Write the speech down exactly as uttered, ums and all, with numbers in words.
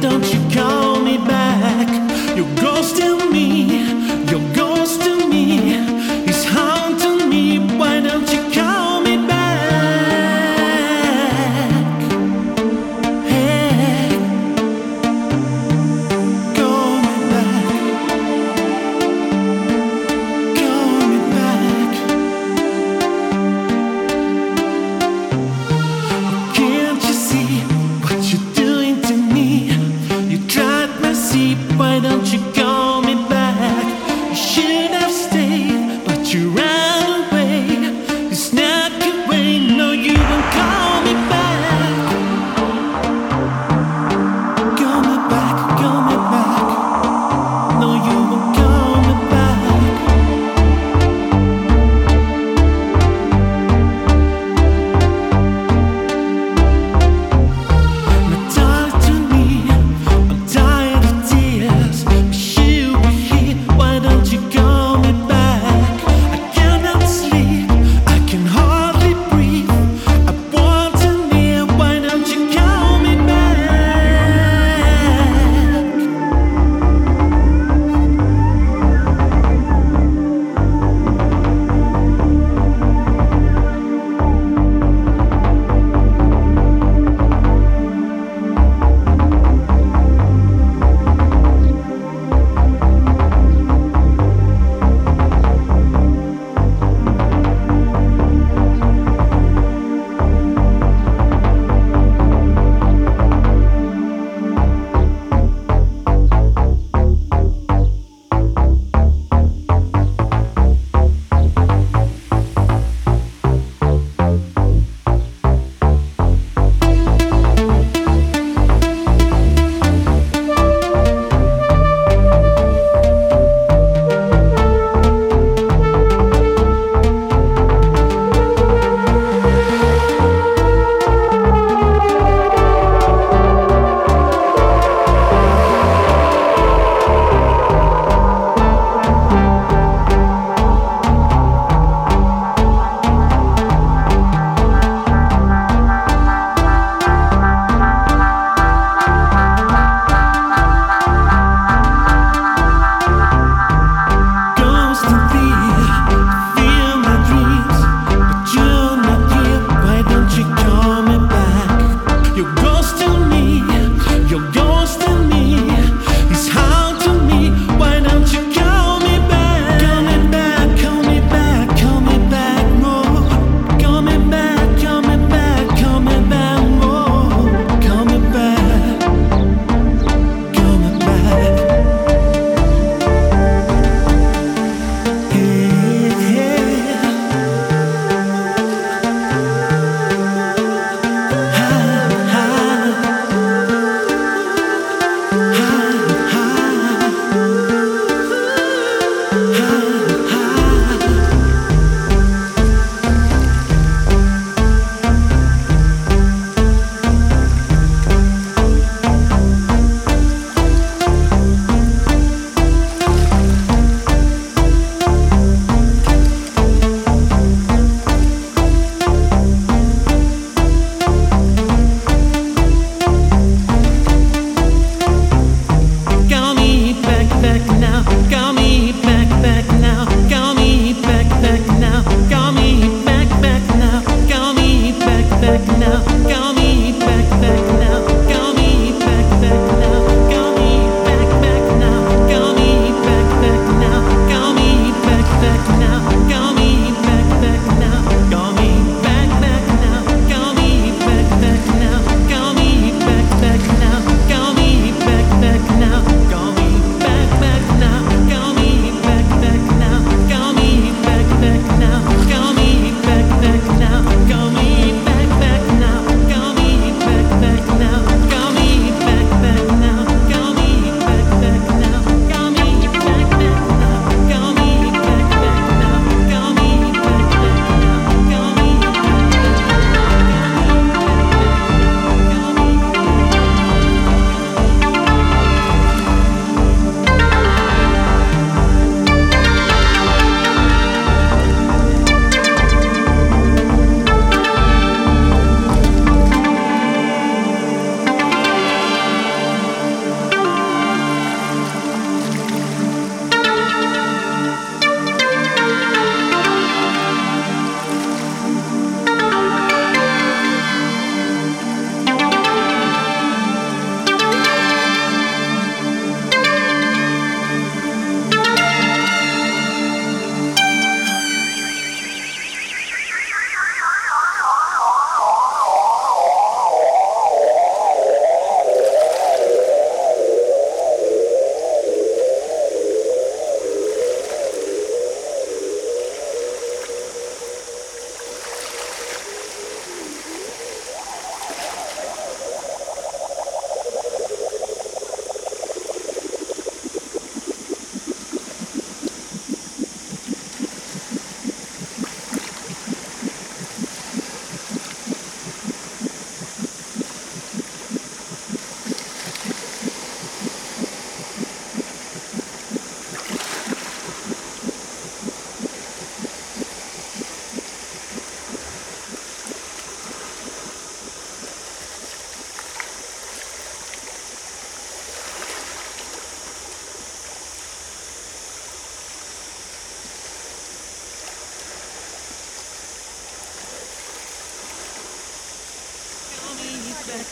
don't you call me back? You're ghosting me, you're ghosting me. It's haunting me, why don't you call me back? Hey, call me back, call me back. Can't you see what you're doing to me? You tried my seat, why don't you call me back? You should have stayed, but you ran away. You snuck away, no, you won't call me back. Call me back, call me back. No, you won't call me back. Now talk to me, I'm tired of tears. Wish you were here, why don't you call me back? I cannot sleep, I can hardly breathe. I want to near, why don't you call me back? How